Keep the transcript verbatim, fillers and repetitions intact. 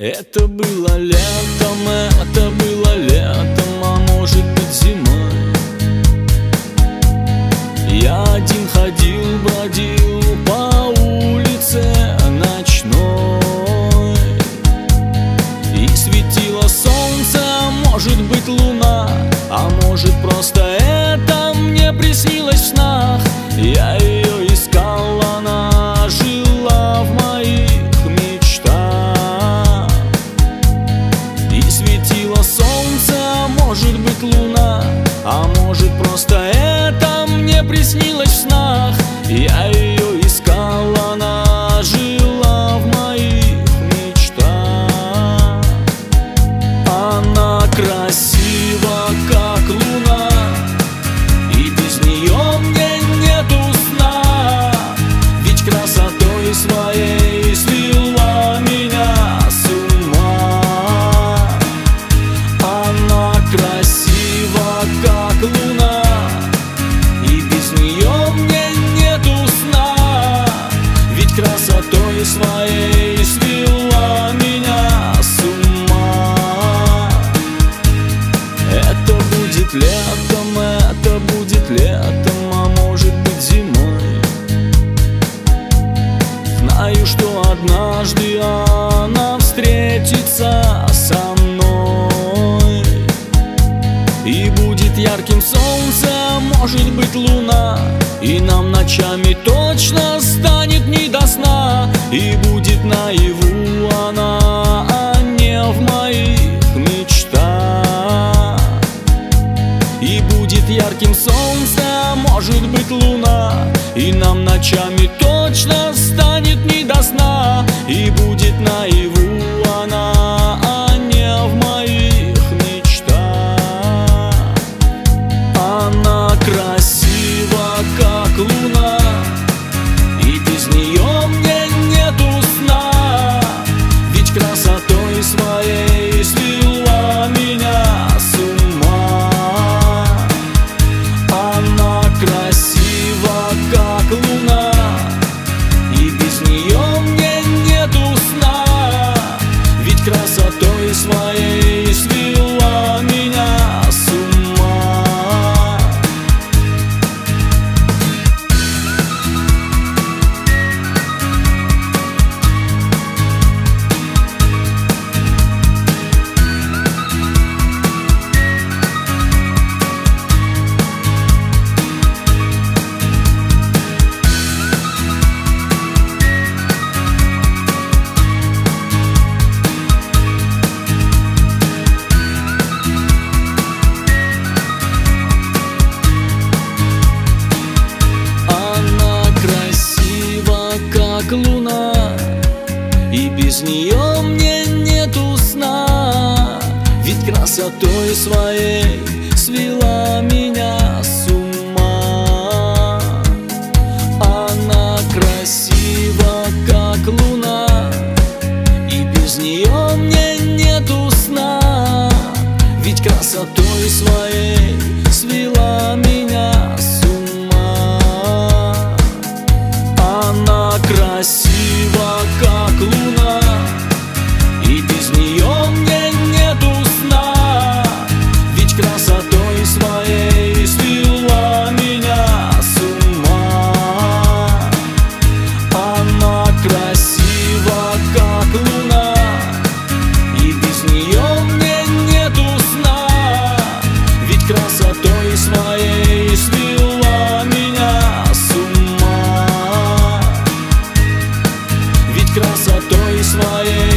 Это было летом, это было летом, а может быть зимой. Я один ходил, бродил по улице ночной, и светило солнце, может быть луна, а может просто это мне приснилось в снах. Я ее искал, она жила в моих мечтах. И светило солнце, может быть луна, а может просто это мне приснилось в снах. Я ее искал, она жила в моих мечтах. Она красива, как луна, и без нее мне нету сна. Ведь красотой своей свела меня с ума. Она красива, как луна, и без нее мне нету сна. Ведь красотой своей свела меня с ума. Это будет летом, это будет летом, а может быть зимой. Знаю, что однажды она встретится со мной, и будет ярким солнце, может быть луна, и нам ночами точно станет не до сна. И будет наяву она, а не в моих мечтах. И будет ярким солнце, может быть луна, и нам ночами точно станет не до сна. И будет наяву она, а не в моих мечтах. Она красива, как луна, и без нее мне нету сна. Ведь красотой своей свела меня с ума. Она красива, как луна, и без нее мне нету сна. Ведь красотой своей свела меня с ума. Луна, и без нее мне нету сна. Ведь красотой своей свела меня с ума. Она красива, как луна, и без нее мне нету сна. Ведь красотой своей свела меня с ума. Она красива, как луна, и без нее мне нету сна. Ведь красотой своей свела меня с ума. Она красива, как луна, и без нее мне нету сна. Ведь красотой своей свела меня с ума. Красотой своей